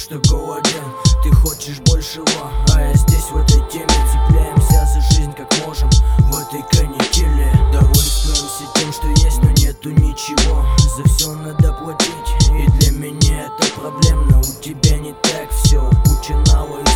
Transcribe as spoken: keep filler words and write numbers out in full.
что голоден. Ты хочешь большего, а я здесь в этой теме. Цепляемся за жизнь как можем в этой канителе. Довольствуемся тем, что есть, но нету ничего. За все надо платить, и для меня это проблемно. У тебя не так все, куча нала